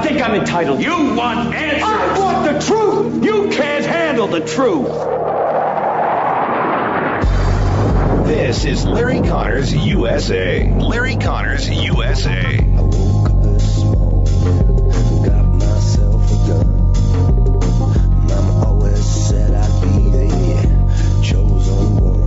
I think I'm entitled. You want answers. I want the truth. You can't handle the truth. This is Larry Connors USA. Larry Connors USA. I woke up this morning, got myself a gun. Mama always said I'd be the chosen one.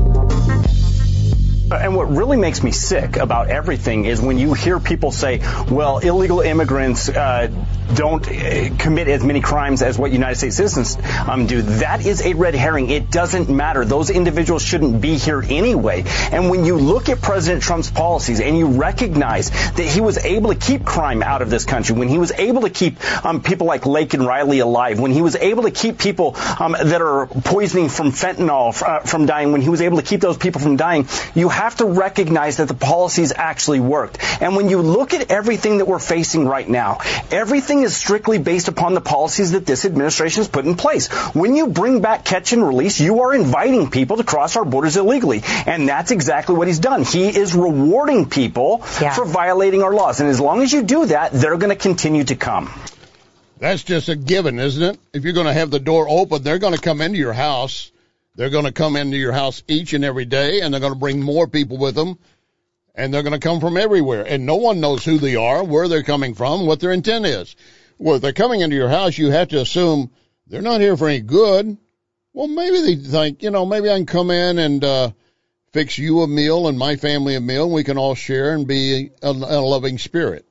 And what really makes me sick about everything is when you hear people say, well, illegal immigrants don't commit as many crimes as what United States citizens do. That is a red herring. It doesn't matter. Those individuals shouldn't be here anyway. And when you look at President Trump's policies and you recognize that he was able to keep crime out of this country, when he was able to keep people like Lake and Riley alive, when he was able to keep people that are poisoning from fentanyl from dying, when he was able to keep those people from dying, you have to recognize that the policies actually worked. And when you look at everything that we're facing right now, everything is strictly based upon the policies that this administration has put in place. When you bring back catch and release, you are inviting people to cross our borders illegally. And that's exactly what he's done. He is rewarding people for violating our laws. And as long as you do that, they're going to continue to come. That's just a given, isn't it? If you're going to have the door open, they're going to come into your house. They're going to come into your house each and every day, and they're going to bring more people with them, and they're going to come from everywhere. And no one knows who they are, where they're coming from, what their intent is. Well, if they're coming into your house, you have to assume they're not here for any good. Well, maybe they think, maybe I can come in and fix you a meal and my family a meal, and we can all share and be a loving spirit.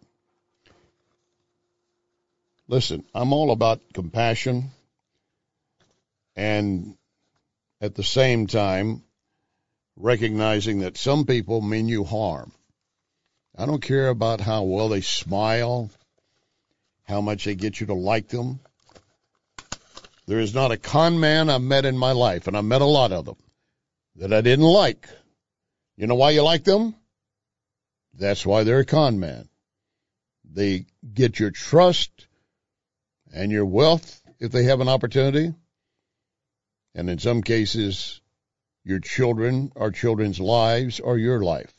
Listen, I'm all about compassion and at the same time recognizing that some people mean you harm. I don't care about how well they smile, how much they get you to like them. There is not a con man I've met in my life, and I've met a lot of them, that I didn't like. You know why you like them? That's why they're a con man. They get your trust and your wealth if they have an opportunity. And in some cases, your children, our children's lives, or your life.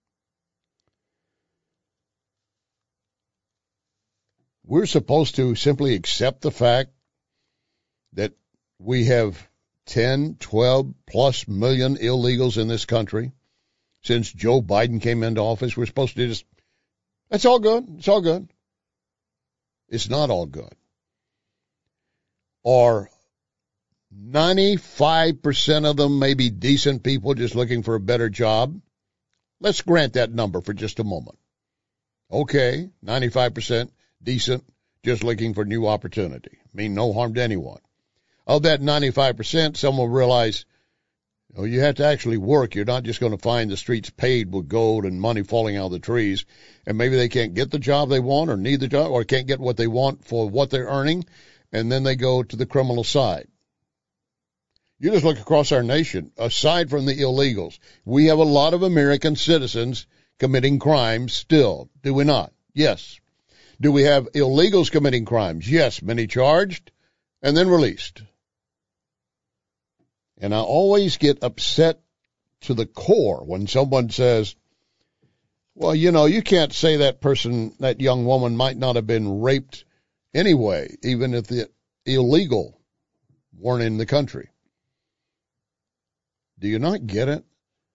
We're supposed to simply accept the fact that we have 10, 12 plus million illegals in this country. Since Joe Biden came into office, we're supposed to just, that's all good. It's all good. It's not all good. Or 95% of them may be decent people just looking for a better job. Let's grant that number for just a moment. Okay, 95% decent, just looking for new opportunity. Mean no harm to anyone. Of that 95%, some will realize, you have to actually work. You're not just going to find the streets paved with gold and money falling out of the trees, and maybe they can't get the job they want or need the job or can't get what they want for what they're earning, and then they go to the criminal side. You just look across our nation, aside from the illegals, we have a lot of American citizens committing crimes still, do we not? Yes. Do we have illegals committing crimes? Yes, many charged and then released. And I always get upset to the core when someone says, well, you can't say that person, that young woman might not have been raped anyway, even if the illegal weren't in the country. Do you not get it?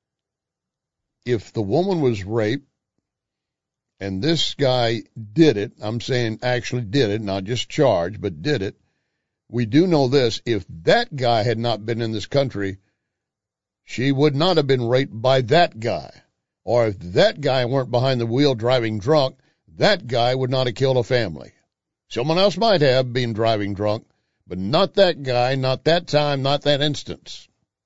If the woman was raped and this guy did it, I'm saying actually did it, not just charged, but did it, we do know this, if that guy had not been in this country, she would not have been raped by that guy. Or if that guy weren't behind the wheel driving drunk, that guy would not have killed a family. Someone else might have been driving drunk, but not that guy, not that time, not that instance.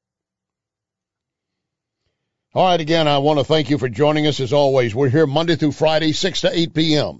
All right, again, I want to thank you for joining us as always. We're here Monday through Friday, 6 to 8 p.m.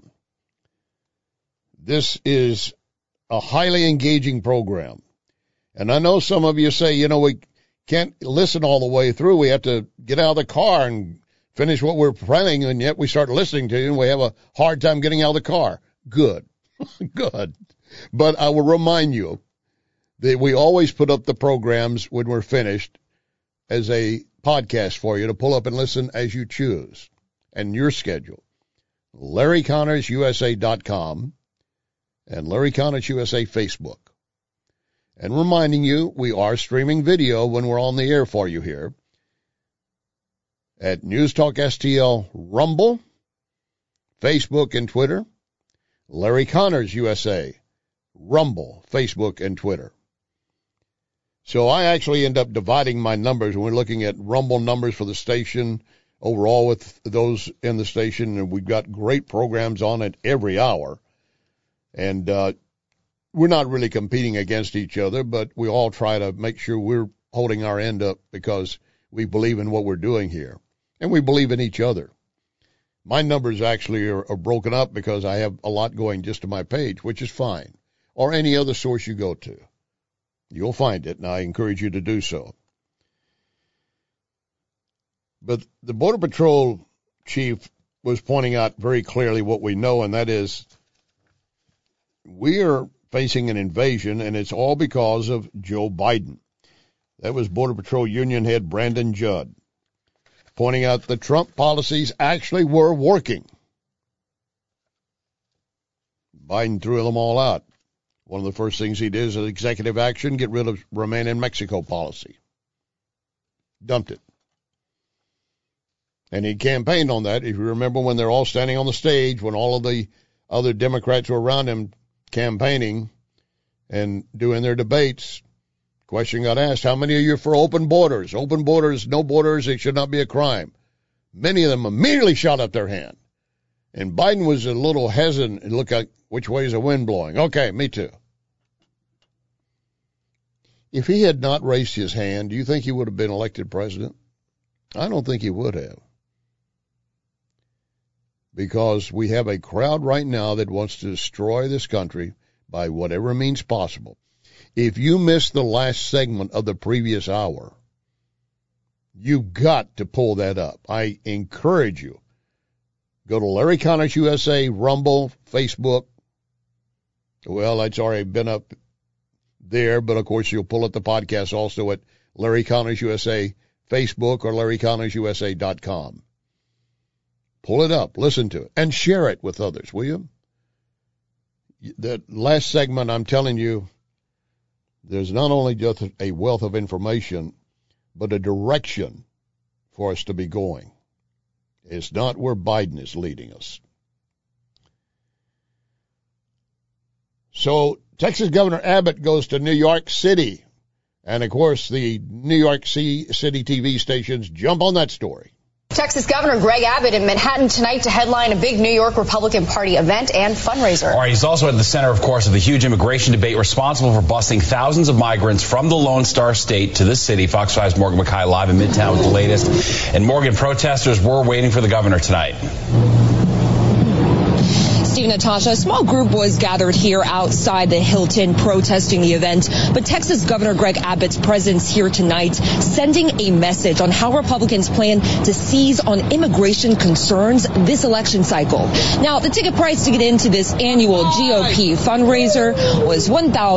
This is a highly engaging program. And I know some of you say, we can't listen all the way through. We have to get out of the car and finish what we're planning, and yet we start listening to you, and we have a hard time getting out of the car. Good. Good. But I will remind you that we always put up the programs when we're finished as a podcast for you to pull up and listen as you choose and your schedule. LarryConnorsUSA.com. and Larry Connors USA Facebook. And reminding you, we are streaming video when we're on the air for you here at News Talk STL Rumble, Facebook and Twitter, Larry Connors USA, Rumble, Facebook and Twitter. So I actually end up dividing my numbers when we're looking at Rumble numbers for the station overall with those in the station, and we've got great programs on it every hour. And we're not really competing against each other, but we all try to make sure we're holding our end up because we believe in what we're doing here, and we believe in each other. My numbers actually are broken up because I have a lot going just to my page, which is fine, or any other source you go to. You'll find it, and I encourage you to do so. But the Border Patrol chief was pointing out very clearly what we know, and that is we are facing an invasion, and it's all because of Joe Biden. That was Border Patrol Union head Brandon Judd pointing out the Trump policies actually were working. Biden threw them all out. One of the first things he did is an executive action, get rid of Remain in Mexico policy. Dumped it. And he campaigned on that. If you remember when they're all standing on the stage, when all of the other Democrats were around him campaigning and doing their debates, question got asked, how many of you are for open borders? Open borders, no borders, it should not be a crime. Many of them immediately shot up their hand. And Biden was a little hesitant and looked at which way is the wind blowing. Okay, me too. If he had not raised his hand, do you think he would have been elected president? I don't think he would have. Because we have a crowd right now that wants to destroy this country by whatever means possible. If you missed the last segment of the previous hour, you've got to pull that up. I encourage you. Go to Larry Connors USA, Rumble, Facebook. Well, it's already been up there, but of course you'll pull up the podcast also at Larry Connors USA, Facebook, or LarryConnorsUSA.com. Pull it up, listen to it, and share it with others, will you? That last segment, I'm telling you, there's not only just a wealth of information, but a direction for us to be going. It's not where Biden is leading us. So Texas Governor Abbott goes to New York City. And, of course, the New York City TV stations jump on that story. Texas Governor Greg Abbott in Manhattan tonight to headline a big New York Republican Party event and fundraiser. All right, he's also at the center, of course, of the huge immigration debate responsible for busing thousands of migrants from the Lone Star State to this city. Fox 5's Morgan McKay live in Midtown with the latest. And Morgan, protesters were waiting for the governor tonight. Steve, Natasha, a small group was gathered here outside the Hilton protesting the event, but Texas Governor Greg Abbott's presence here tonight sending a message on how Republicans plan to seize on immigration concerns this election cycle. Now, the ticket price to get into this annual GOP fundraiser was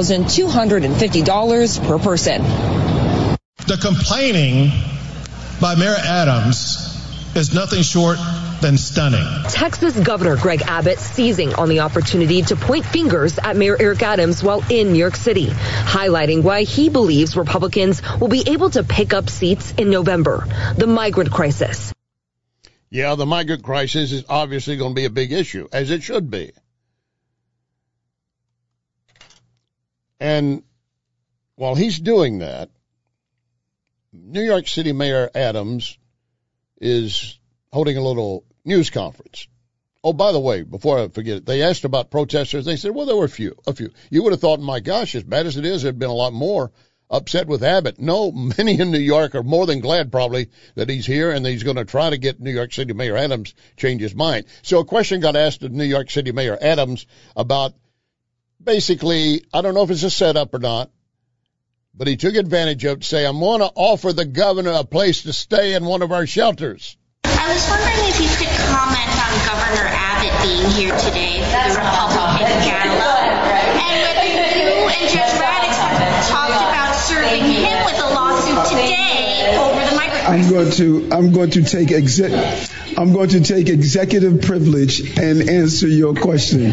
$1,250 per person. The complaining by Mayor Adams is nothing short than stunning. Texas Governor Greg Abbott seizing on the opportunity to point fingers at Mayor Eric Adams while in New York City, highlighting why he believes Republicans will be able to pick up seats in November. The migrant crisis. Yeah, the migrant crisis is obviously going to be a big issue, as it should be. And while he's doing that, New York City Mayor Adams is holding a little news conference. Oh, by the way, before I forget it, they asked about protesters. They said, well, there were a few. You would have thought, my gosh, as bad as it is, there had been a lot more upset with Abbott. No, many in New York are more than glad probably that he's here and he's going to try to get New York City Mayor Adams change his mind. So a question got asked of New York City Mayor Adams about basically, I don't know if it's a setup or not, but he took advantage of it to say, I'm going to offer the governor a place to stay in one of our shelters. I was wondering if you could comment on Governor Abbott being here today for the Republican Gala, and whether you and Judge Radix talked about serving him with a lawsuit today over the migrant crisis. I'm going to take I'm going to take executive privilege and answer your question.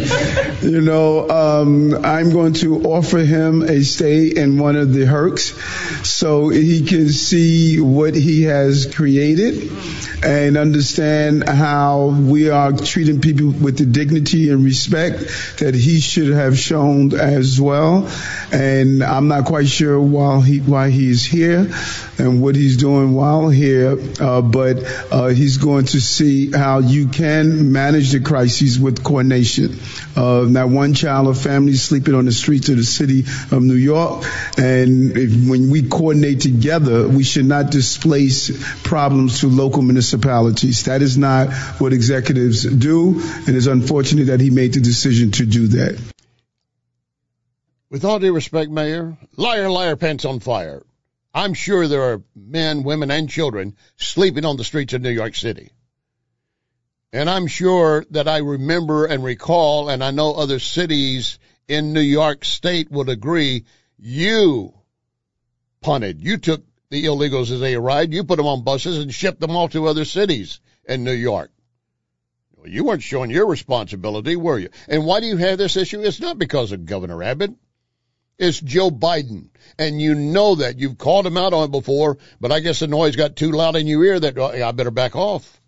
I'm going to offer him a stay in one of the Hercs so he can see what he has created and understand how we are treating people with the dignity and respect that he should have shown as well. And I'm not quite sure why he's here and what he's doing while here, but he's going to see how you can manage the crises with coordination. Not one child or family sleeping on the streets of the city of New York. And when we coordinate together, we should not displace problems to local municipalities. That is not what executives do, and it's unfortunate that he made the decision to do that. With all due respect, Mayor, liar, liar, pants on fire. I'm sure there are men, women, and children sleeping on the streets of New York City. And I'm sure that I remember and recall, and I know other cities in New York State would agree, you punted. You took the illegals as they arrived. You put them on buses and shipped them off to other cities in New York. Well, you weren't showing your responsibility, were you? And why do you have this issue? It's not because of Governor Abbott. It's Joe Biden. And you know that. You've called him out on it before, but I guess the noise got too loud in your ear that I better back off.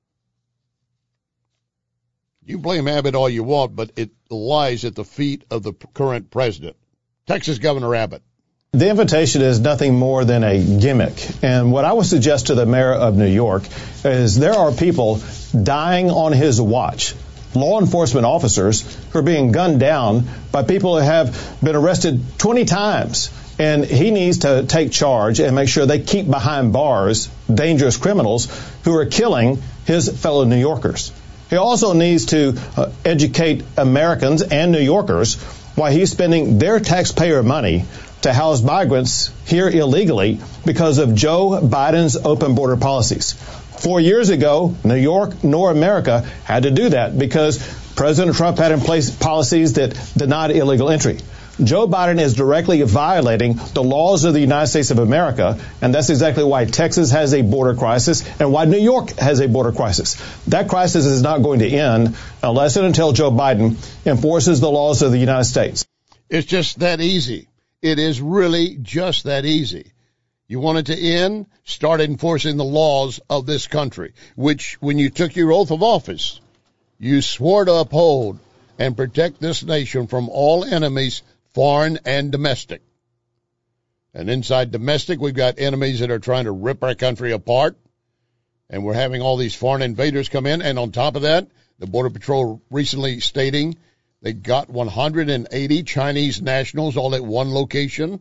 You blame Abbott all you want, but it lies at the feet of the current president, Texas Governor Abbott. The invitation is nothing more than a gimmick. And what I would suggest to the mayor of New York is there are people dying on his watch, law enforcement officers who are being gunned down by people who have been arrested 20 times. And he needs to take charge and make sure they keep behind bars dangerous criminals who are killing his fellow New Yorkers. He also needs to educate Americans and New Yorkers why he's spending their taxpayer money to house migrants here illegally because of Joe Biden's open border policies. 4 years ago, New York nor America had to do that because President Trump had in place policies that denied illegal entry. Joe Biden is directly violating the laws of the United States of America, and that's exactly why Texas has a border crisis and why New York has a border crisis. That crisis is not going to end unless and until Joe Biden enforces the laws of the United States. It's just that easy. It is really just that easy. You want it to end? Start enforcing the laws of this country, which when you took your oath of office, you swore to uphold and protect this nation from all enemies, foreign and domestic. And inside domestic, we've got enemies that are trying to rip our country apart. And we're having all these foreign invaders come in. And on top of that, the Border Patrol recently stating they got 180 Chinese nationals all at one location.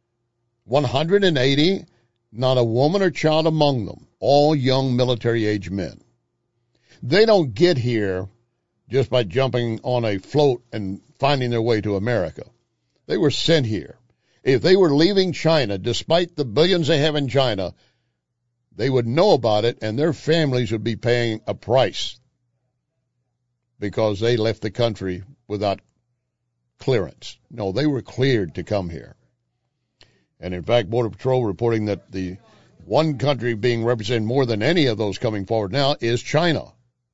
180, not a woman or child among them, all young military-age men. They don't get here just by jumping on a float and finding their way to America. They were sent here. If they were leaving China, despite the billions they have in China, they would know about it and their families would be paying a price because they left the country without clearance. No, they were cleared to come here. And in fact, Border Patrol reporting that the one country being represented more than any of those coming forward now is China.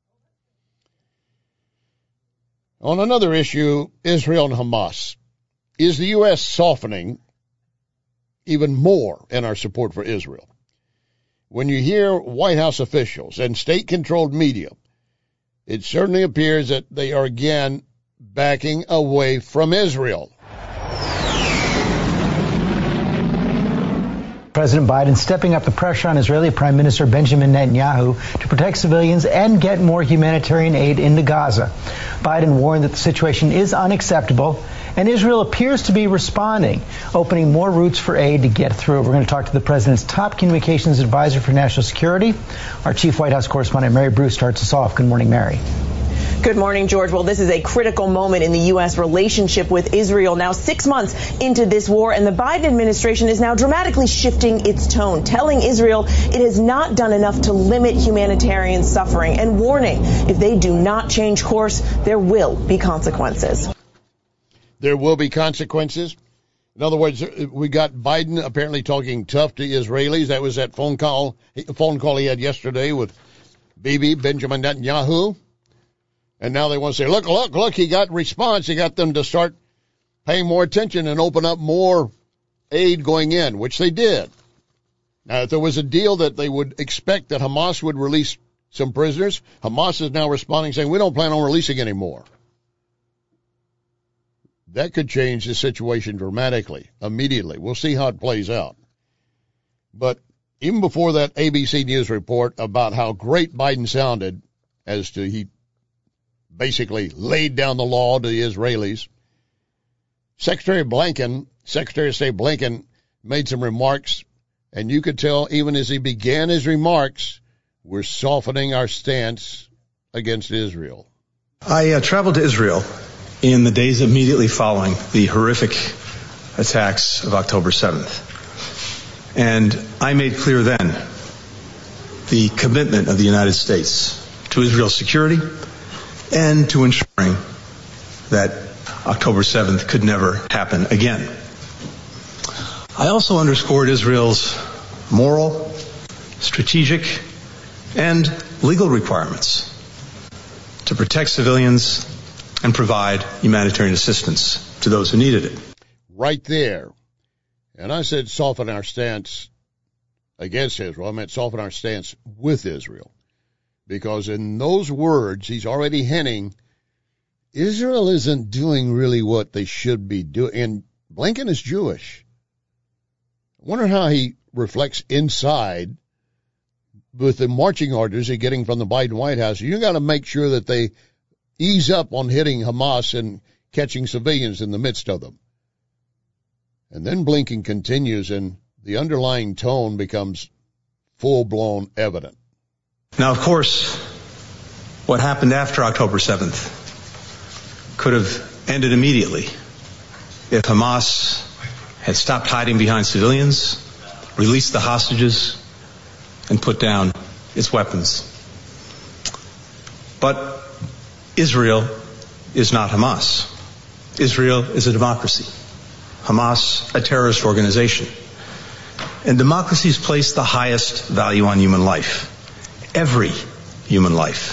On another issue, Israel and Hamas. Is the U.S. softening even more in our support for Israel? When you hear White House officials and state-controlled media, it certainly appears that they are again backing away from Israel. President Biden stepping up the pressure on Israeli Prime Minister Benjamin Netanyahu to protect civilians and get more humanitarian aid into Gaza. Biden warned that the situation is unacceptable, and Israel appears to be responding, opening more routes for aid to get through. We're going to talk to the president's top communications advisor for national security. Our chief White House correspondent, Mary Bruce, starts us off. Good morning, Mary. Good morning, George. Well, this is a critical moment in the U.S. relationship with Israel. Now 6 months into this war, and the Biden administration is now dramatically shifting its tone, telling Israel it has not done enough to limit humanitarian suffering, and warning if they do not change course, there will be consequences. There will be consequences. In other words, we got Biden apparently talking tough to Israelis. That was that phone call he had yesterday with Bibi, Benjamin Netanyahu. And now they want to say, look, he got response. He got them to start paying more attention and open up more aid going in, which they did. Now, if there was a deal that they would expect that Hamas would release some prisoners, Hamas is now responding saying, we don't plan on releasing any more. That could change the situation dramatically, immediately. We'll see how it plays out. But even before that ABC News report about how great Biden sounded as to he basically laid down the law to the Israelis, Secretary of State Blinken made some remarks, and you could tell even as he began his remarks, we're softening our stance against Israel. I traveled to Israel in the days immediately following the horrific attacks of October 7th. And I made clear then the commitment of the United States to Israel's security and to ensuring that October 7th could never happen again. I also underscored Israel's moral, strategic, and legal requirements to protect civilians and provide humanitarian assistance to those who needed it. Right there. And I said soften our stance against Israel. I meant soften our stance with Israel. Because in those words, he's already hinting Israel isn't doing really what they should be doing. And Blinken is Jewish. I wonder how he reflects inside with the marching orders he's getting from the Biden White House. You got to make sure that they ease up on hitting Hamas and catching civilians in the midst of them. And then Blinken continues, and the underlying tone becomes full-blown evident. Now, of course, what happened after October 7th could have ended immediately if Hamas had stopped hiding behind civilians, released the hostages, and put down its weapons. But Israel is not Hamas. Israel is a democracy. Hamas, a terrorist organization. And democracies place the highest value on human life. Every human life.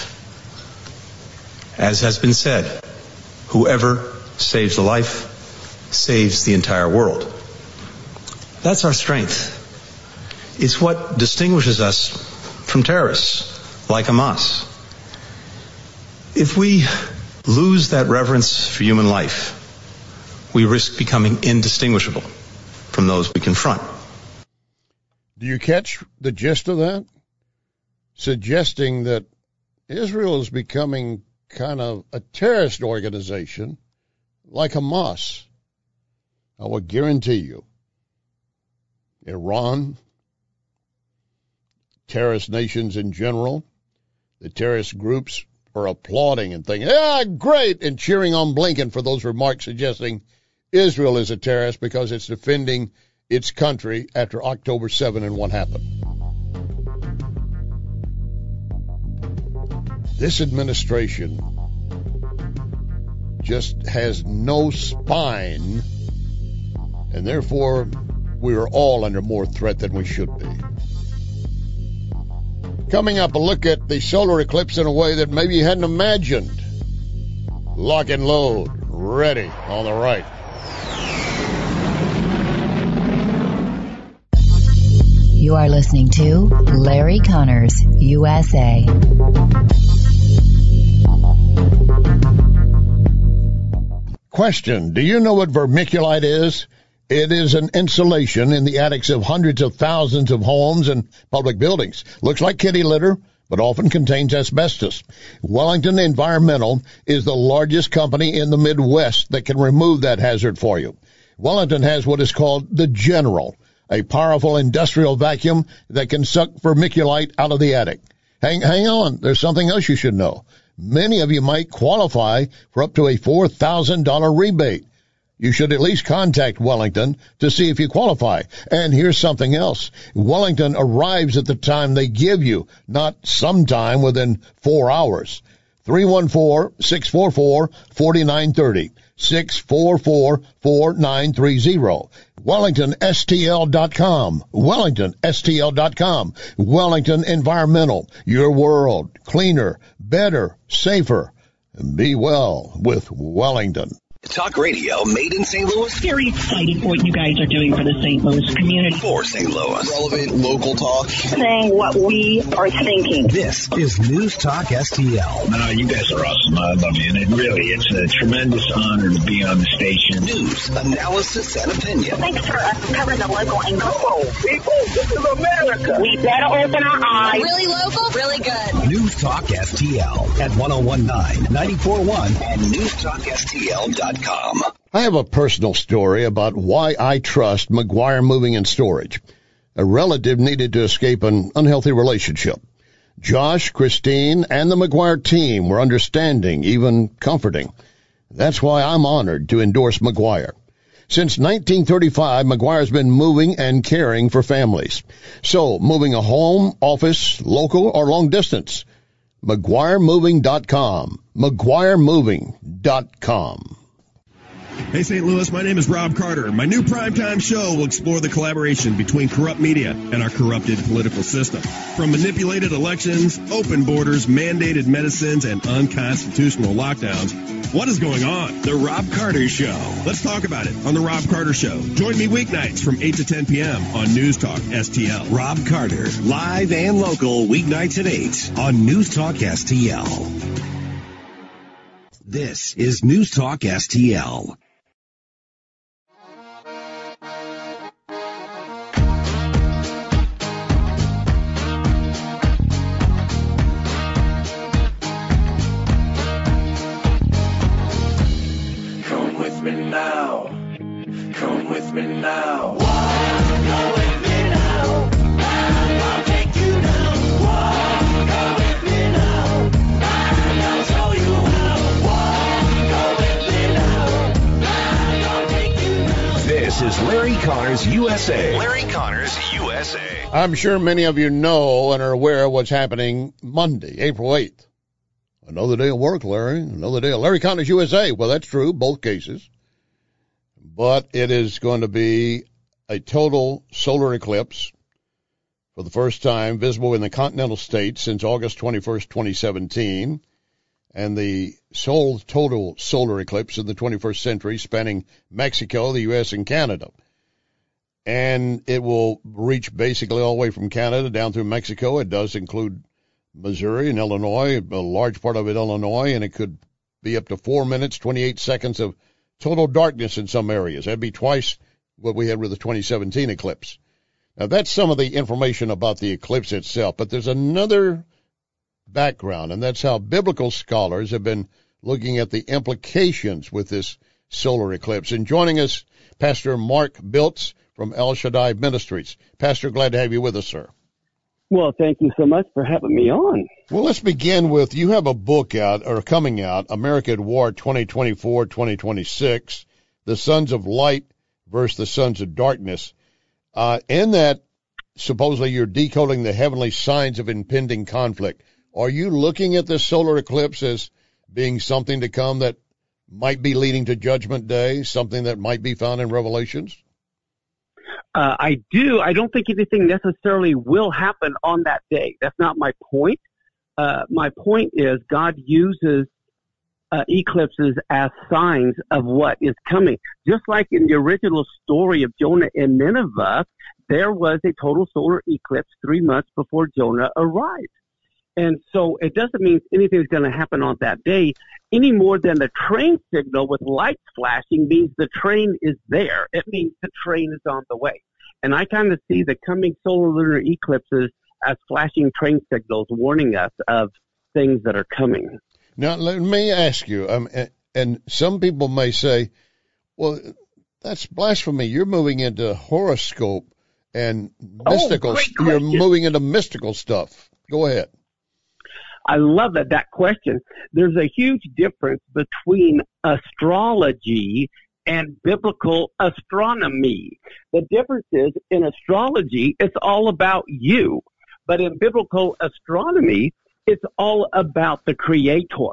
As has been said, whoever saves a life saves the entire world. That's our strength. It's what distinguishes us from terrorists like Hamas. If we lose that reverence for human life, we risk becoming indistinguishable from those we confront. Do you catch the gist of that? Suggesting that Israel is becoming kind of a terrorist organization like Hamas. I will guarantee you, Iran, terrorist nations in general, the terrorist groups are applauding and thinking, great, and cheering on Blinken for those remarks suggesting Israel is a terrorist because it's defending its country after October 7 and what happened. This administration just has no spine, and therefore we are all under more threat than we should be. Coming up, a look at the solar eclipse in a way that maybe you hadn't imagined. Lock and load, ready on the right. You are listening to Larry Connors, USA. Question, do you know what vermiculite is? It is an insulation in the attics of hundreds of thousands of homes and public buildings. Looks like kitty litter, but often contains asbestos. Wellington Environmental is the largest company in the Midwest that can remove that hazard for you. Wellington has what is called the General, a powerful industrial vacuum that can suck vermiculite out of the attic. Hang on, there's something else you should know. Many of you might qualify for up to a $4,000 rebate. You should at least contact Wellington to see if you qualify. And here's something else. Wellington arrives at the time they give you, not sometime within 4 hours. 314-644-4930. 644-4930. WellingtonSTL.com. WellingtonSTL.com. Wellington Environmental. Your world. Cleaner, better, safer. Be well with Wellington. Talk radio made in St. Louis. Very excited for what you guys are doing for the St. Louis community. For St. Louis. Relevant local talk. Saying what we are thinking. This is News Talk STL. You guys are awesome. I love you. And it's a tremendous honor to be on the station. News, analysis, and opinion. Thanks for covering the local angle. Come on, people. This is America. We better open our eyes. Really local, really good. News Talk STL at 1019, 94.1 and newstalkstl.com. I have a personal story about why I trust McGuire Moving and Storage. A relative needed to escape an unhealthy relationship. Josh, Christine, and the McGuire team were understanding, even comforting. That's why I'm honored to endorse McGuire. Since 1935, McGuire's been moving and caring for families. So, moving a home, office, local, or long distance. McGuireMoving.com. McGuireMoving.com. Hey, St. Louis, my name is Rob Carter. My new primetime show will explore the collaboration between corrupt media and our corrupted political system. From manipulated elections, open borders, mandated medicines, and unconstitutional lockdowns, what is going on? The Rob Carter Show. Let's talk about it on The Rob Carter Show. Join me weeknights from 8 to 10 p.m. on News Talk STL. Rob Carter, live and local, weeknights at 8 on News Talk STL. This is News Talk STL. Come with me now. Go with me now. I'll take you down. Go with me now. I'll show you how. Go with me now. I'll take you down. This is Larry Connors USA. Larry Connors USA. I'm sure many of you know and are aware of what's happening Monday, April 8th. Another day of work, Larry. Another day of Larry Connors USA. Well, that's true, both cases. But it is going to be a total solar eclipse for the first time visible in the continental states since August 21st, 2017, and the sole total solar eclipse in the 21st century spanning Mexico, the U.S., and Canada. And it will reach basically all the way from Canada down through Mexico. It does include Missouri and Illinois, a large part of it Illinois, and it could be up to 4 minutes, 28 seconds of total darkness in some areas. That'd be twice what we had with the 2017 eclipse. Now, that's some of the information about the eclipse itself, but there's another background, and that's how biblical scholars have been looking at the implications with this solar eclipse. And joining us, Pastor Mark Biltz from El Shaddai Ministries. Pastor, glad to have you with us, sir. Well, thank you so much for having me on. Well, let's begin with, you have a book out, or coming out, America at War 2024-2026, The Sons of Light versus the Sons of Darkness. In that, supposedly you're decoding the heavenly signs of impending conflict. Are you looking at this solar eclipse as being something to come that might be leading to Judgment Day, something that might be found in Revelations? I do. I don't think anything necessarily will happen on that day. That's not my point. My point is God uses eclipses as signs of what is coming. Just like in the original story of Jonah and Nineveh, there was a total solar eclipse 3 months before Jonah arrived. And so it doesn't mean anything's going to happen on that day any more than the train signal with lights flashing means the train is there. It means the train is on the way. And I kind of see the coming solar lunar eclipses as flashing train signals warning us of things that are coming. Now, let me ask you, and some people may say, well, that's blasphemy. You're moving into horoscope and mystical. You're moving into mystical stuff. Go ahead. I love that question. There's a huge difference between astrology and biblical astronomy. The difference is in astrology, it's all about you. But in biblical astronomy, it's all about the Creator.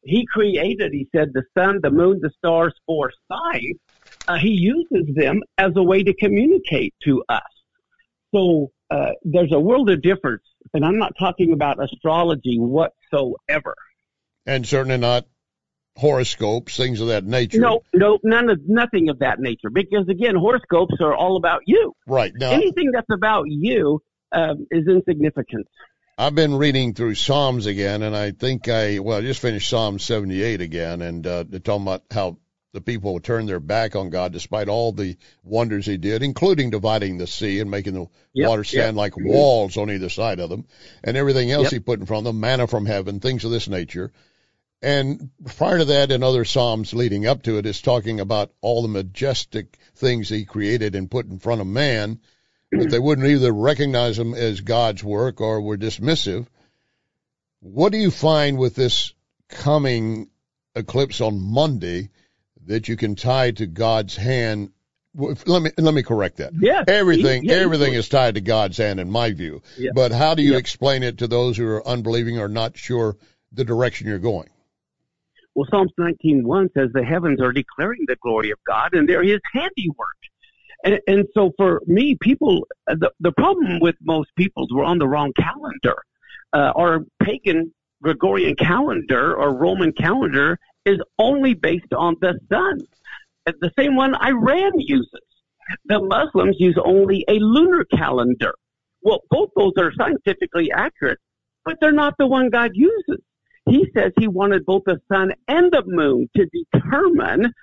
He created, he said, the sun, the moon, the stars for signs. He uses them as a way to communicate to us. So there's a world of difference, and I'm not talking about astrology whatsoever. And certainly not horoscopes, things of that nature. No, nothing of that nature. Because again, horoscopes are all about you. Right. Now, anything that's about you is insignificant. I've been reading through Psalms again, and I think I just finished Psalm 78 again, and they're talking about how the people turned their back on God despite all the wonders he did, including dividing the sea and making the water stand like walls on either side of them, and everything else he put in front of them, manna from heaven, things of this nature. And prior to that, in other Psalms leading up to it, is talking about all the majestic things he created and put in front of man, that they wouldn't either recognize them as God's work or were dismissive. What do you find with this coming eclipse on Monday that you can tie to God's hand? Let me correct that. Yeah, everything is tied to God's hand in my view. Yeah. But how do you explain it to those who are unbelieving or not sure the direction you're going? Well, Psalms 19:1 says the heavens are declaring the glory of God, and they're his handiwork. And so for me, people, the problem with most people is we're on the wrong calendar. Our pagan Gregorian calendar or Roman calendar is only based on the sun. The same one Iran uses. The Muslims use only a lunar calendar. Well, both those are scientifically accurate, but they're not the one God uses. He says he wanted both the sun and the moon to determine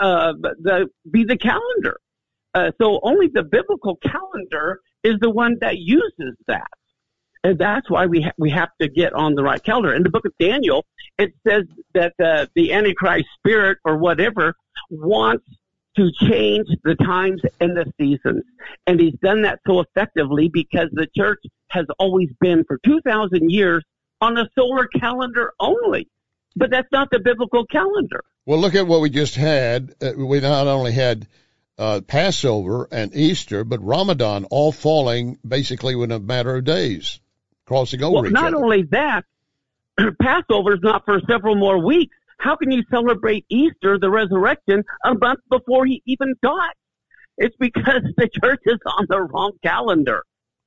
be the calendar. So only the biblical calendar is the one that uses that. And that's why we have to get on the right calendar. In the book of Daniel, it says that the Antichrist spirit or whatever wants to change the times and the seasons. And he's done that so effectively because the church has always been for 2,000 years on a solar calendar only. But that's not the biblical calendar. Well, look at what we just had. We not only had Passover and Easter, but Ramadan all falling basically within a matter of days, crossing over each other. Not only that, Passover is not for several more weeks. How can you celebrate Easter, the resurrection, a month before he even died? It's because the church is on the wrong calendar.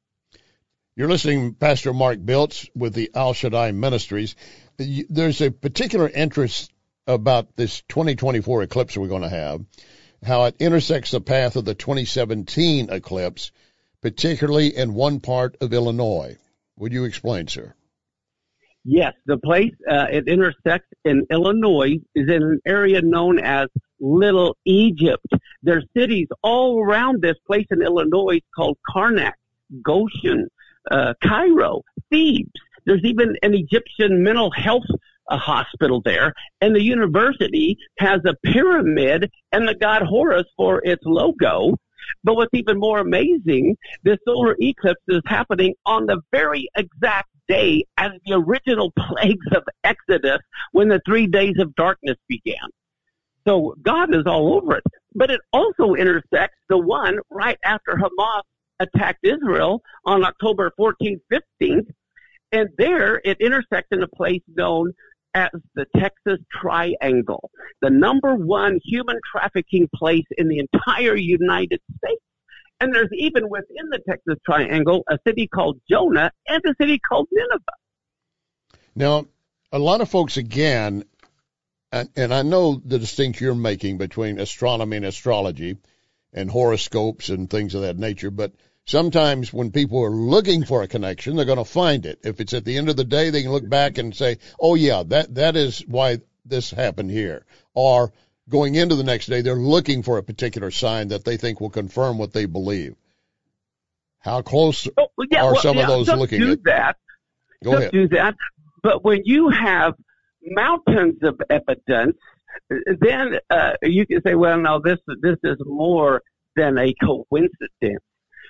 You're listening to Pastor Mark Biltz with the Al Shaddai Ministries. There's a particular interest about this 2024 eclipse we're going to have, how it intersects the path of the 2017 eclipse, particularly in one part of Illinois. Would you explain, sir? Yes, the place it intersects in Illinois is in an area known as Little Egypt. There's cities all around this place in Illinois called Karnak, Goshen, Cairo, Thebes. There's even an Egyptian mental health hospital there, and the university has a pyramid and the god Horus for its logo. But what's even more amazing, this solar eclipse is happening on the very exact day as the original plagues of Exodus when the 3 days of darkness began. So God is all over it. But it also intersects the one right after Hamas attacked Israel on October 14th, 15th. And there it intersects in a place known as the Texas Triangle, the #1 human trafficking place in the entire United States. And there's even within the Texas Triangle a city called Jonah and a city called Nineveh. Now, a lot of folks, again, and I know the distinction you're making between astronomy and astrology and horoscopes and things of that nature, but sometimes when people are looking for a connection, they're going to find it. If it's at the end of the day, they can look back and say, oh, yeah, that is why this happened here. Or going into the next day, they're looking for a particular sign that they think will confirm what they believe. How close are some of those looking at that? Go ahead. Do that. But when you have mountains of evidence, then you can say, well, no, this is more than a coincidence.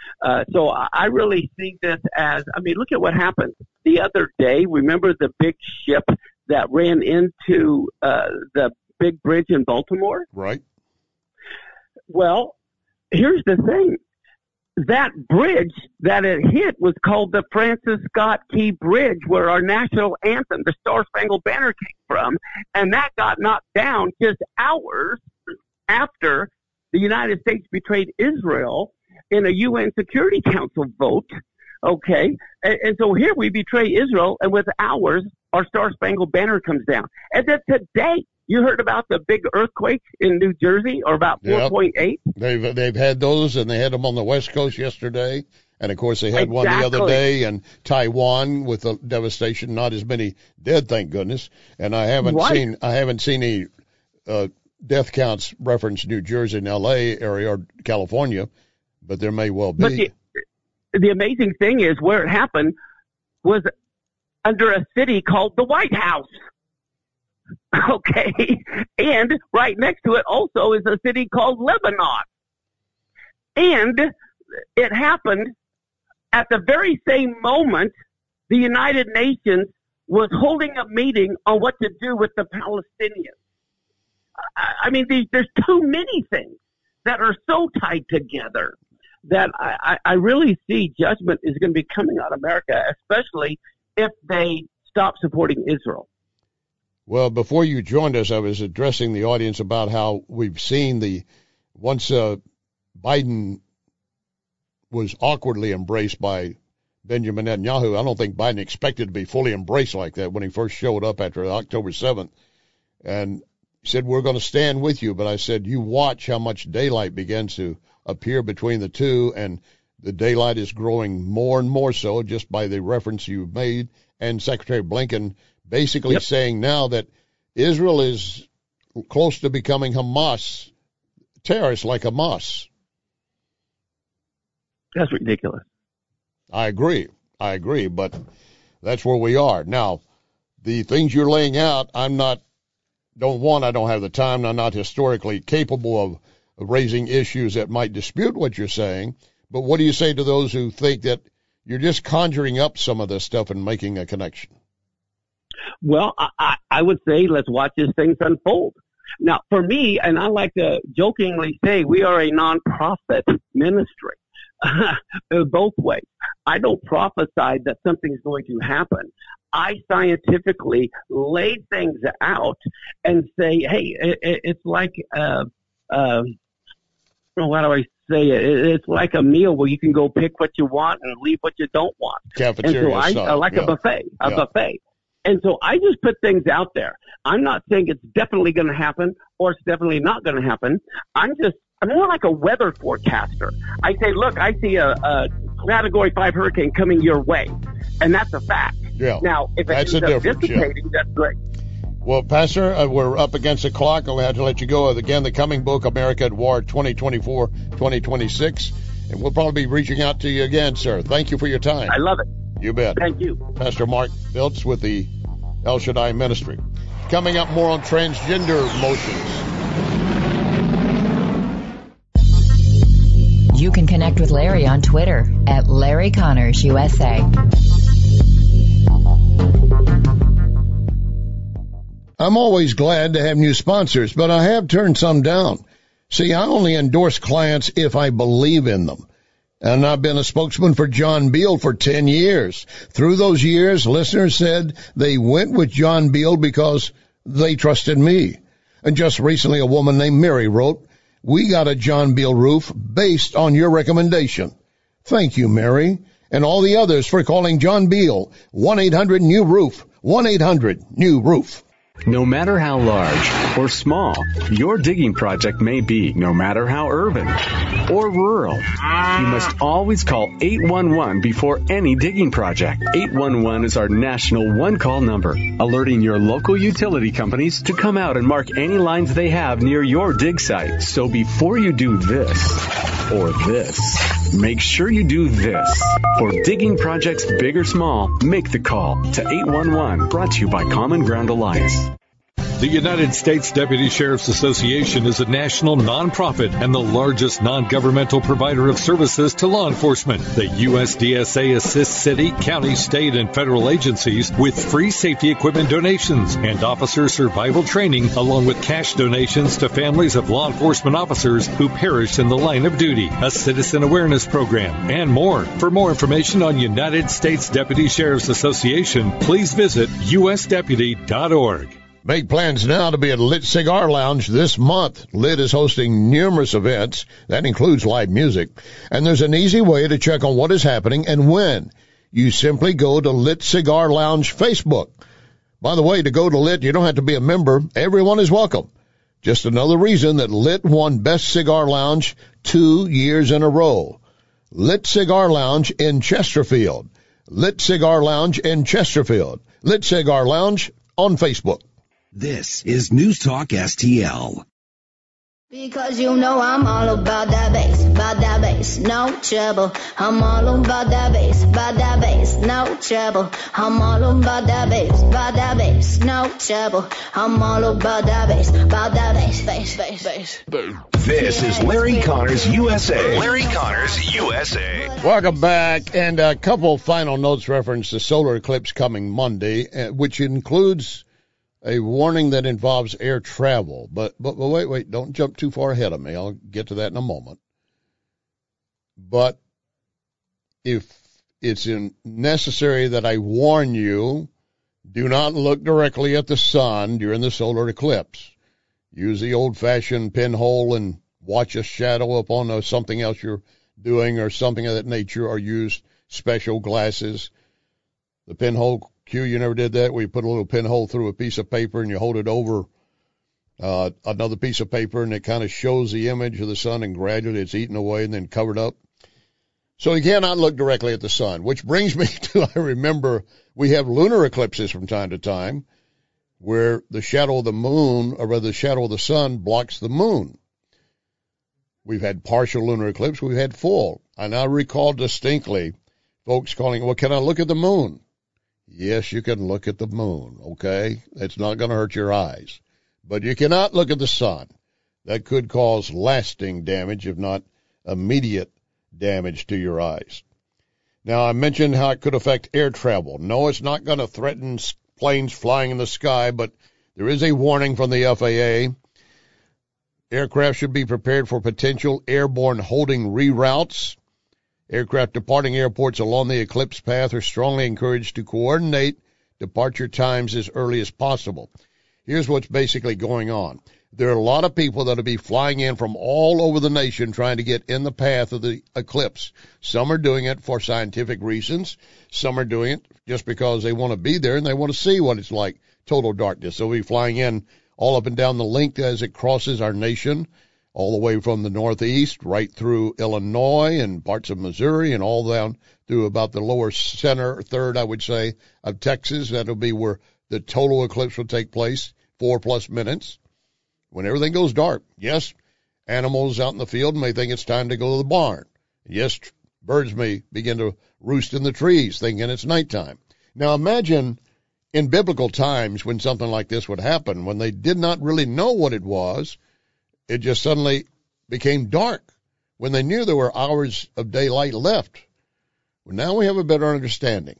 So I really see this as, look at what happened the other day. Remember the big ship that ran into the big bridge in Baltimore? Right. Well, here's the thing. that bridge that it hit was called the Francis Scott Key Bridge, where our national anthem, the Star Spangled Banner, came from. And that got knocked down just hours after the United States betrayed Israel in a UN Security Council vote. Okay. And so here we betray Israel, and with hours, our Star Spangled Banner comes down. And then today, you heard about the big earthquake in New Jersey, or about 4.8? They've had those, and they had them on the West Coast yesterday. And, of course, they had one the other day in Taiwan with the devastation. Not as many dead, thank goodness. And I haven't seen any death counts reference New Jersey and L.A. area or California, but there may well be. But the amazing thing is where it happened was under a city called the White House. Okay. And right next to it also is a city called Lebanon. And it happened at the very same moment the United Nations was holding a meeting on what to do with the Palestinians. I mean, there's too many things that are so tied together that I really see judgment is going to be coming on America, especially if they stop supporting Israel. Well, before you joined us, I was addressing the audience about how we've seen once Biden was awkwardly embraced by Benjamin Netanyahu. I don't think Biden expected to be fully embraced like that when he first showed up after October 7th. And he said, we're going to stand with you. But I said, you watch how much daylight begins to appear between the two, and the daylight is growing more and more so just by the reference you made, and Secretary Blinken basically saying now that Israel is close to becoming Hamas, terrorists like Hamas. That's ridiculous. I agree, but that's where we are. Now, the things you're laying out, I don't have the time, I'm not historically capable of raising issues that might dispute what you're saying, but what do you say to those who think that you're just conjuring up some of this stuff and making a connection? Well, I would say let's watch this thing unfold. Now, for me, and I like to jokingly say, we are a nonprofit ministry. Both ways. I don't prophesy that something's going to happen. I scientifically lay things out and say, hey, it's like, how do I say it? It's like a meal where you can go pick what you want and leave what you don't want. Cafeteria and so I like a buffet. And so I just put things out there. I'm not saying it's definitely going to happen or it's definitely not going to happen. I'm more like a weather forecaster. I say, look, I see a Category 5 hurricane coming your way, and that's a fact. Yeah. Now, if it ends up dissipating, that's great. Well, Pastor, we're up against the clock. I'll have to let you go. Again, the coming book, America at War 2024-2026. And we'll probably be reaching out to you again, sir. Thank you for your time. I love it. You bet. Thank you. Pastor Mark Biltz with the El Shaddai Ministry. Coming up, more on transgender motions. You can connect with Larry on Twitter at Larry Connors USA. I'm always glad to have new sponsors, but I have turned some down. See, I only endorse clients if I believe in them. And I've been a spokesman for John Beal for 10 years. Through those years, listeners said they went with John Beal because they trusted me. And just recently, a woman named Mary wrote, "We got a John Beal roof based on your recommendation." Thank you, Mary, and all the others for calling John Beal. 1-800-NEW-ROOF. 1-800-NEW-ROOF. No matter how large or small your digging project may be, no matter how urban or rural, you must always call 811 before any digging project. 811 is our national one-call number, alerting your local utility companies to come out and mark any lines they have near your dig site. So before you do this or this, make sure you do this. For digging projects big or small, make the call to 811. Brought to you by Common Ground Alliance. The United States Deputy Sheriff's Association is a national nonprofit and the largest non-governmental provider of services to law enforcement. The USDSA assists city, county, state, and federal agencies with free safety equipment donations and officer survival training, along with cash donations to families of law enforcement officers who perished in the line of duty, a citizen awareness program, and more. For more information on United States Deputy Sheriff's Association, please visit usdeputy.org. Make plans now to be at Lit Cigar Lounge this month. Lit is hosting numerous events. That includes live music. And there's an easy way to check on what is happening and when. You simply go to Lit Cigar Lounge Facebook. By the way, to go to Lit, you don't have to be a member. Everyone is welcome. Just another reason that Lit won Best Cigar Lounge 2 years in a row. Lit Cigar Lounge in Chesterfield. Lit Cigar Lounge in Chesterfield. Lit Cigar Lounge on Facebook. This is News Talk STL. Because you know I'm all about that bass, no trouble. I'm all about that bass, no trouble. I'm all about that bass, no trouble. I'm all about that bass. This is Larry Connors USA. Larry Connors USA. Welcome back. And a couple final notes reference the solar eclipse coming Monday, which includes a warning that involves air travel. But wait, don't jump too far ahead of me. I'll get to that in a moment. But if it's necessary that I warn you, do not look directly at the sun during the solar eclipse. Use the old-fashioned pinhole and watch a shadow upon something else you're doing or something of that nature, or use special glasses. The pinhole Q, you never did that, where you put a little pinhole through a piece of paper and you hold it over another piece of paper, and it kind of shows the image of the sun, and gradually it's eaten away and then covered up. So you cannot look directly at the sun, which brings me to, I remember we have lunar eclipses from time to time where the shadow of the moon, or rather the shadow of the sun, blocks the moon. We've had partial lunar eclipse, we've had full. I now recall distinctly folks calling, well, can I look at the moon? Yes, you can look at the moon, okay? It's not going to hurt your eyes. But you cannot look at the sun. That could cause lasting damage, if not immediate damage to your eyes. Now, I mentioned how it could affect air travel. No, it's not going to threaten planes flying in the sky, but there is a warning from the FAA. Aircraft should be prepared for potential airborne holding reroutes. Aircraft departing airports along the eclipse path are strongly encouraged to coordinate departure times as early as possible. Here's what's basically going on. There are a lot of people that will be flying in from all over the nation trying to get in the path of the eclipse. Some are doing it for scientific reasons. Some are doing it just because they want to be there and they want to see what it's like, total darkness. They'll be flying in all up and down the length as it crosses our nation, all the way from the northeast, right through Illinois and parts of Missouri, and all down through about the lower center, third, I would say, of Texas. That'll be where the total eclipse will take place, 4+ minutes, when everything goes dark. Yes, animals out in the field may think it's time to go to the barn. Yes, birds may begin to roost in the trees, thinking it's nighttime. Now imagine in biblical times when something like this would happen, when they did not really know what it was. It just suddenly became dark when they knew there were hours of daylight left. Well, now we have a better understanding.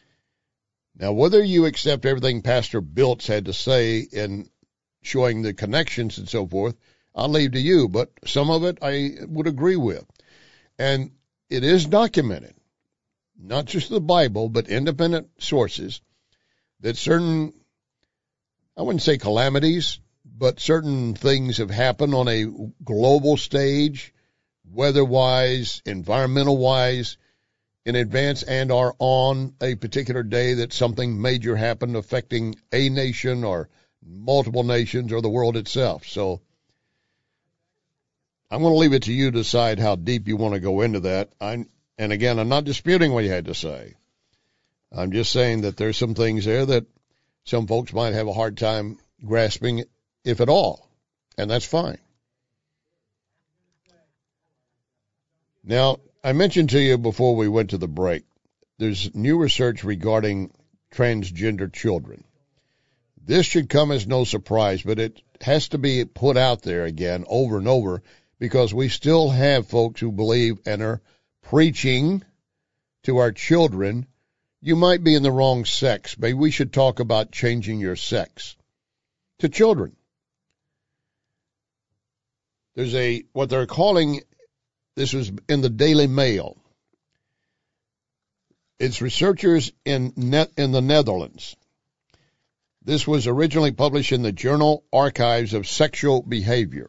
Now, whether you accept everything Pastor Biltz had to say in showing the connections and so forth, I'll leave to you, but some of it I would agree with. And it is documented, not just the Bible, but independent sources, that certain, I wouldn't say calamities, but certain things have happened on a global stage, weather-wise, environmental-wise, in advance, and are on a particular day that something major happened affecting a nation or multiple nations or the world itself. So I'm going to leave it to you to decide how deep you want to go into that. And again, I'm not disputing what you had to say. I'm just saying that there's some things there that some folks might have a hard time grasping, if at all, and that's fine. Now, I mentioned to you before we went to the break, there's new research regarding transgender children. This should come as no surprise, but it has to be put out there again over and over, because we still have folks who believe and are preaching to our children, you might be in the wrong sex. Maybe we should talk about changing your sex to children. There's what they're calling, this was in the Daily Mail. It's researchers in the Netherlands. This was originally published in the Journal Archives of Sexual Behavior.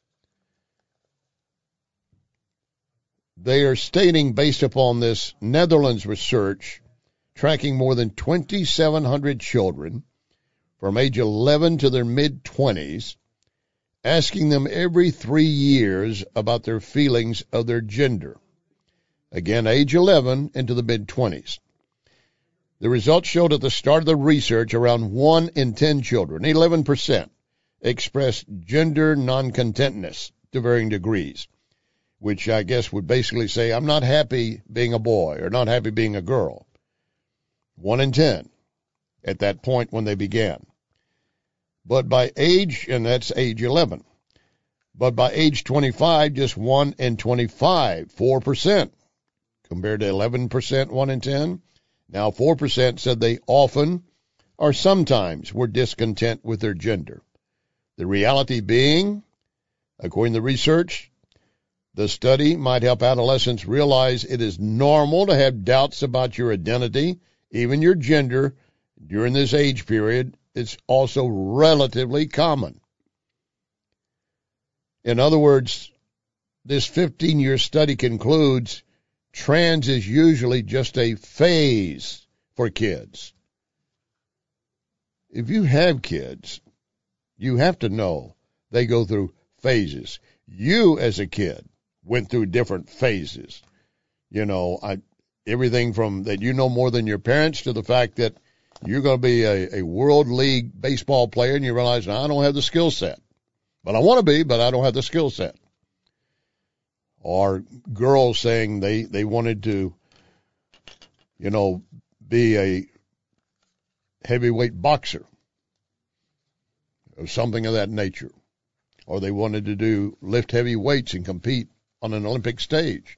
They are stating, based upon this Netherlands research, tracking more than 2,700 children from age 11 to their mid-20s, asking them every 3 years about their feelings of their gender. Again, age 11 into the mid-20s. The results showed at the start of the research around 1 in 10 children, 11%, expressed gender non-contentness to varying degrees, which I guess would basically say, I'm not happy being a boy or not happy being a girl. 1 in 10 at that point when they began. But by age, and that's age 11, but by age 25, just 1 in 25, 4%, compared to 11%, 1 in 10. Now 4% said they often or sometimes were discontent with their gender. The reality being, according to research, the study might help adolescents realize it is normal to have doubts about your identity, even your gender, during this age period. It's also relatively common. In other words, this 15-year study concludes trans is usually just a phase for kids. If you have kids, you have to know they go through phases. You, as a kid, went through different phases. You know, everything from that you know more than your parents to the fact that you're going to be a World League baseball player and you realize, I don't have the skill set. But I want to be, but I don't have the skill set. Or girls saying they wanted to, you know, be a heavyweight boxer or something of that nature. Or they wanted to lift heavy weights and compete on an Olympic stage,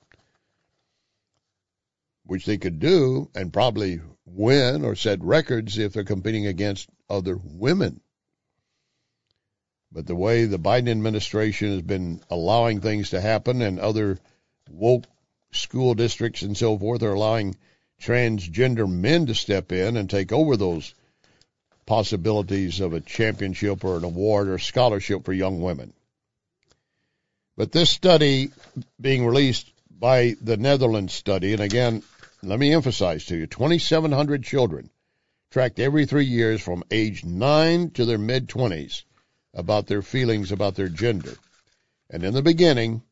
which they could do and probably win or set records if they're competing against other women. But the way the Biden administration has been allowing things to happen, and other woke school districts and so forth are allowing transgender men to step in and take over those possibilities of a championship or an award or scholarship for young women. But this study being released by the Netherlands study, and again, let me emphasize to you, 2,700 children tracked every 3 years from age 9 to their mid-20s about their feelings about their gender. And in the beginning,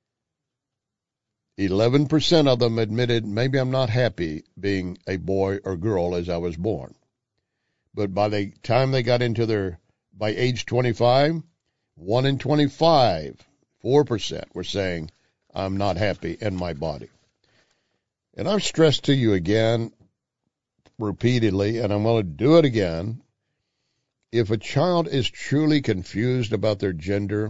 11% of them admitted, maybe I'm not happy being a boy or girl as I was born. But by the time they got into by age 25, 1 in 25, 4% were saying, I'm not happy in my body. And I've stressed to you again, repeatedly, and I'm going to do it again, if a child is truly confused about their gender,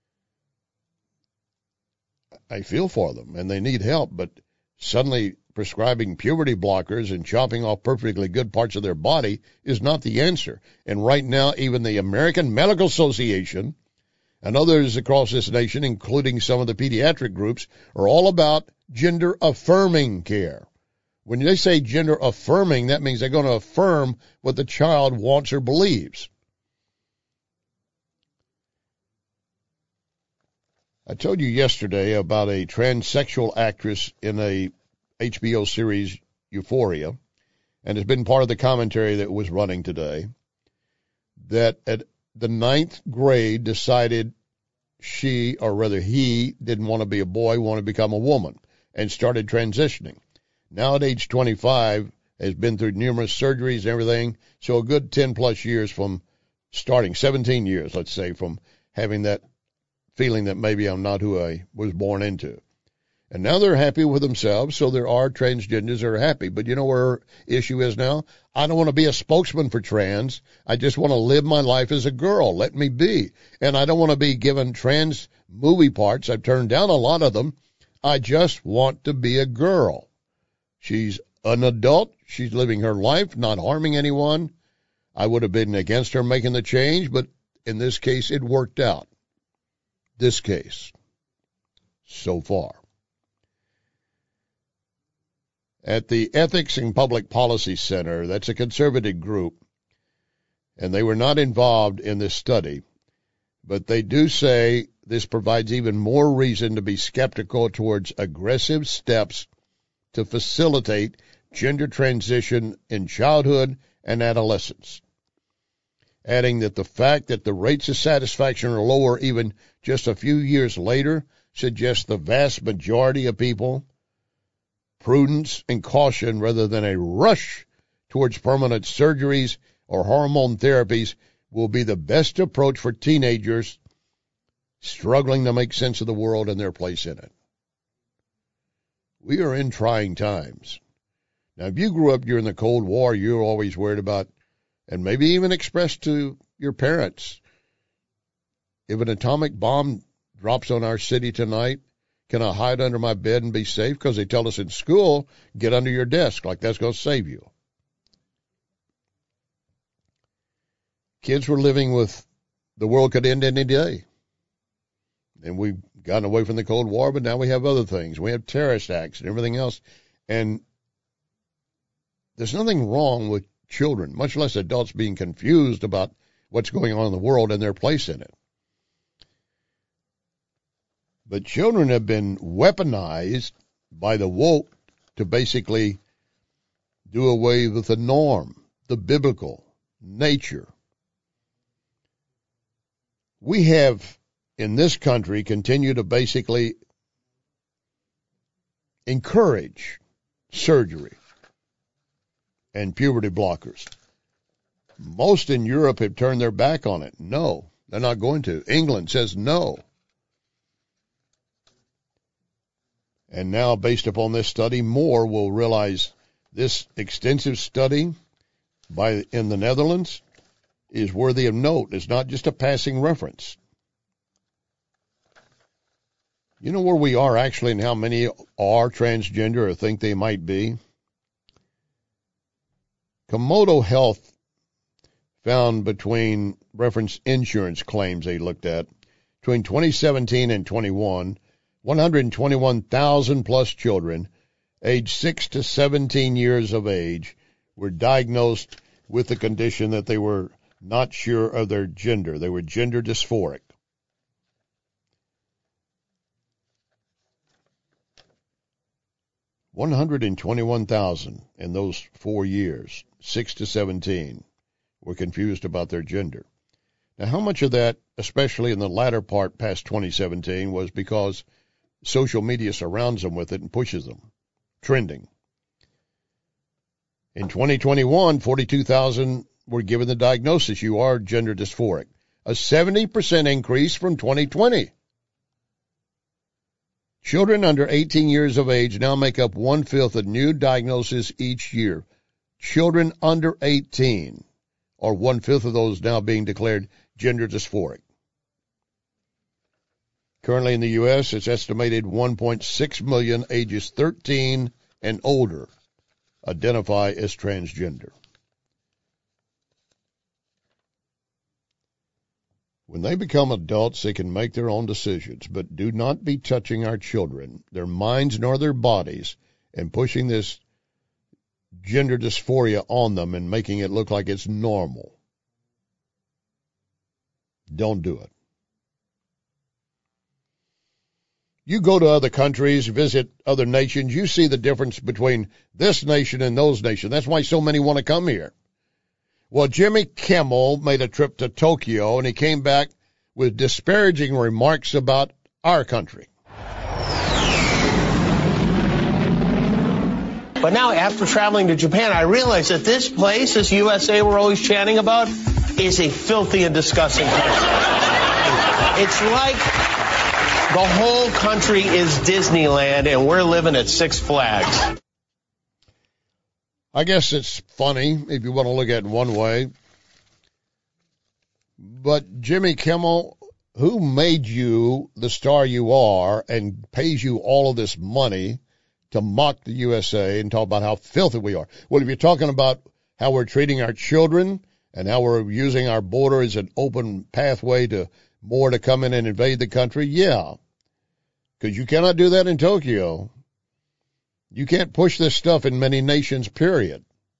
I feel for them, and they need help, but suddenly prescribing puberty blockers and chopping off perfectly good parts of their body is not the answer. And right now, even the American Medical Association and others across this nation, including some of the pediatric groups, are all about gender-affirming care. When they say gender-affirming, that means they're going to affirm what the child wants or believes. I told you yesterday about a transsexual actress in a HBO series, Euphoria, and it's been part of the commentary that was running today, that at the 9th grade decided she, or rather he, didn't want to be a boy, wanted to become a woman, and started transitioning. Now at age 25, has been through numerous surgeries and everything, so a good 10-plus years from starting, 17 years, let's say, from having that feeling that maybe I'm not who I was born into. And now they're happy with themselves, so there are transgenders that are happy. But you know where her issue is now? I don't want to be a spokesman for trans. I just want to live my life as a girl. Let me be. And I don't want to be given trans movie parts. I've turned down a lot of them. I just want to be a girl. She's an adult. She's living her life, not harming anyone. I would have been against her making the change, but in this case, it worked out. This case. So far. At the Ethics and Public Policy Center, that's a conservative group, and they were not involved in this study, but they do say this provides even more reason to be skeptical towards aggressive steps to facilitate gender transition in childhood and adolescence, adding that the fact that the rates of satisfaction are lower even just a few years later suggests the vast majority of people prudence and caution rather than a rush towards permanent surgeries or hormone therapies will be the best approach for teenagers struggling to make sense of the world and their place in it. We are in trying times. Now, if you grew up during the Cold War, you're always worried about, and maybe even expressed to your parents, if an atomic bomb drops on our city tonight, can I hide under my bed and be safe? Because they tell us in school, get under your desk, like that's going to save you. Kids were living with the world could end any day. And we've gotten away from the Cold War, but now we have other things. We have terrorist acts and everything else. And there's nothing wrong with children, much less adults being confused about what's going on in the world and their place in it. But children have been weaponized by the woke to basically do away with the norm, the biblical nature. We have, in this country, continued to basically encourage surgery and puberty blockers. Most in Europe have turned their back on it. No, they're not going to. England says no. And now, based upon this study, more will realize this extensive study in the Netherlands is worthy of note. It's not just a passing reference. You know where we are actually and how many are transgender or think they might be? Komodo Health found between reference insurance claims they looked at between 2017 and 21, 121,000 plus children aged 6 to 17 years of age were diagnosed with the condition that they were not sure of their gender. They were gender dysphoric. $121,000 in those 4 years, 6 to 17, were confused about their gender. Now, how much of that, especially in the latter part past 2017, was because social media surrounds them with it and pushes them, trending? In 2021, 42,000 were given the diagnosis, you are gender dysphoric, a 70% increase from 2020. Children under 18 years of age now make up 1/5 of new diagnoses each year. Children under 18, or 1/5 of those now being declared gender dysphoric. Currently in the U.S., it's estimated 1.6 million ages 13 and older identify as transgender. When they become adults, they can make their own decisions, but do not be touching our children, their minds nor their bodies, and pushing this gender dysphoria on them and making it look like it's normal. Don't do it. You go to other countries, visit other nations, you see the difference between this nation and those nations. That's why so many want to come here. Well, Jimmy Kimmel made a trip to Tokyo, and he came back with disparaging remarks about our country. But now, after traveling to Japan, I realized that this place, this USA we're always chanting about, is a filthy and disgusting place. It's like The whole country is Disneyland, and we're living at Six Flags. I guess it's funny if you want to look at it in one way. But Jimmy Kimmel, who made you the star you are and pays you all of this money to mock the USA and talk about how filthy we are? Well, if you're talking about how we're treating our children and how we're using our border as an open pathway to more to come in and invade the country, yeah. Because you cannot do that in Tokyo. You can't push this stuff in many nations, period.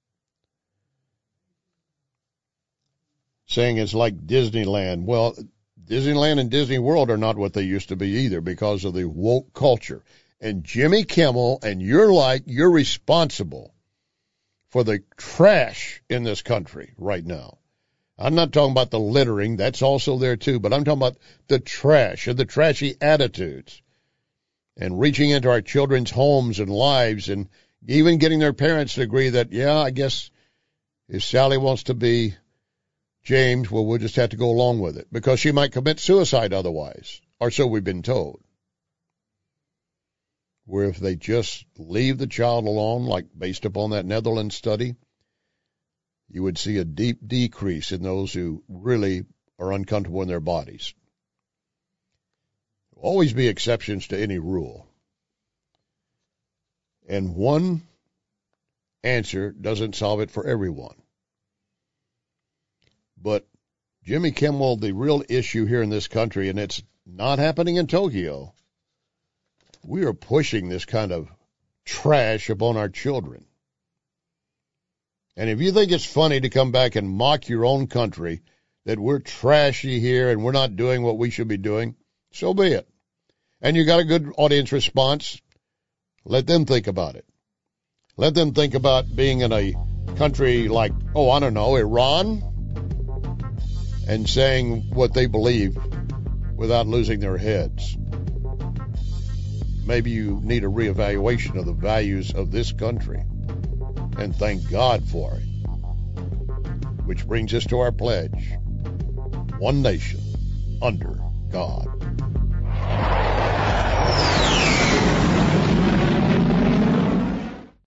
Saying it's like Disneyland. Well, Disneyland and Disney World are not what they used to be either because of the woke culture. And Jimmy Kimmel, and you're responsible for the trash in this country right now. I'm not talking about the littering. That's also there too. But I'm talking about the trash and the trashy attitudes and reaching into our children's homes and lives and even getting their parents to agree that, yeah, I guess if Sally wants to be James, well, we'll just have to go along with it because she might commit suicide otherwise, or so we've been told. Where if they just leave the child alone, like based upon that Netherlands study, you would see a deep decrease in those who really are uncomfortable in their bodies. There will always be exceptions to any rule. And one answer doesn't solve it for everyone. But Jimmy Kimmel, the real issue here in this country, and it's not happening in Tokyo, we are pushing this kind of trash upon our children. And if you think it's funny to come back and mock your own country, that we're trashy here and we're not doing what we should be doing, so be it. And you got a good audience response, let them think about it. Let them think about being in a country like, Iran, and saying what they believe without losing their heads. Maybe you need a reevaluation of the values of this country, and thank God for it. Which brings us to our pledge. One nation under God.